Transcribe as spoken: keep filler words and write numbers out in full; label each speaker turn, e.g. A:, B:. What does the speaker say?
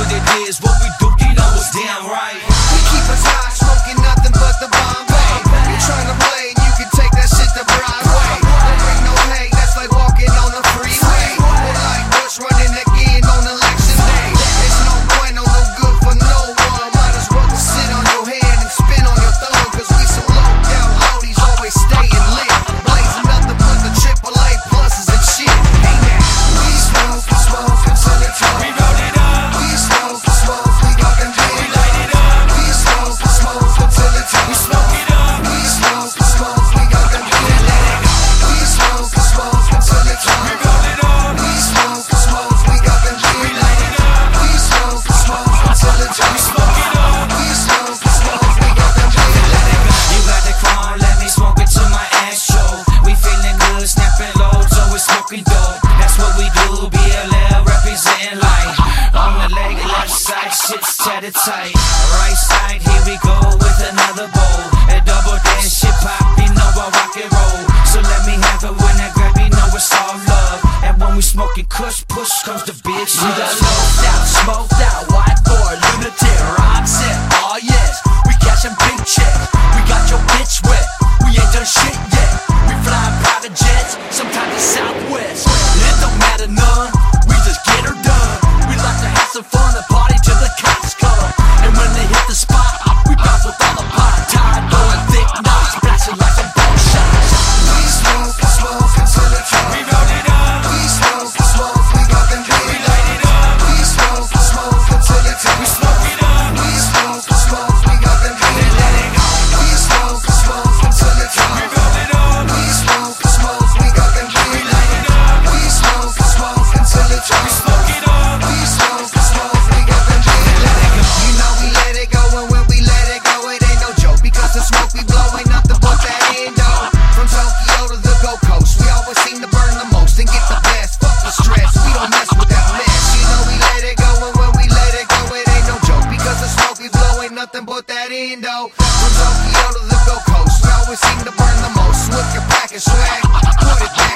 A: what it is, what we do, you know it's damn right.
B: We keep us high, smoking nothing but the Bombay. You're trying to play and you can take that shit to Broadway. Don't bring no hate, that's like walking on the freeway. Or like Bush running again on election day. It's no bueno, no good for no one. Might as well just sit on your hand and spin on your thumb. Cause we some low down loadies, always staying lit. Blazing nothing but the triple A pluses and shit. Hey man, we smoke and smoke until it's hot.
A: We roll it up.
B: We smoke and smoke, we got them big.
A: We light it up.
B: We smoke and smoke until it's hot.
A: We smoke it up.
B: We smoke and smoke, we got them big. We smoke and smoke until it's hot.
A: We roll it up.
B: We smoke and smoke, we got them big.
A: We light it up.
B: We smoke and smoke until it's hot.
A: We smoke it up.
B: We smoke and smoke, we got them big.
A: You got the car, let me smoke it to my astro. We feeling good, snapping loads, always smoking dope. That's what we do, B L L representing light. On the leg, left side, shit's tatted tight. Right side, here we go with another bowl. A double dance, shit pop, you know I rock and roll. So let me have it when I grab, you know it's all love. And when we smoking kush, push comes the big shit.
C: We got smoked out, smoked out, white boy, lunatic, roxette, oh yes, we cashing big checks. We got your bitch wet, we ain't done shit yet. We flying private jets, sometimes it's Southwest. It don't matter none, we just get her done. We like to have some fun and party till the cops come. And when they hit the spot, we bounce with all the pot. Tide blowing thick knots, splashing like some ball shots.
B: We smoke and smoke until it's hot.
A: We roll it up.
B: We smoke and smoke, we got them big.
A: We light it up.
B: We smoke and smoke until it's hot.
A: We smoke it up.
B: We smoke and smoke, we got them big. We smoke and smoke until it's hot.
A: We roll it up.
B: We smoke and smoke, we got them big.
A: We light it up.
B: We smoke and smoke until it's hot.
A: We smoke it up.
B: We smoke and smoke, we got them big. You know we let it go, and when we let it go, it ain't no joke. Because the smoke we blow ain't nothing but that endo. From Tokyo to the Gold Coast, we always seem to burn the most and get the best. Fuck the stress, we don't mess with that mess. You know we let it go, and when we let it go, it ain't no joke. Because the smoke we blow ain't nothing but that endo. From Tokyo to the Gold Coast, we always seem to burn the most. With your pack and swag, put it down.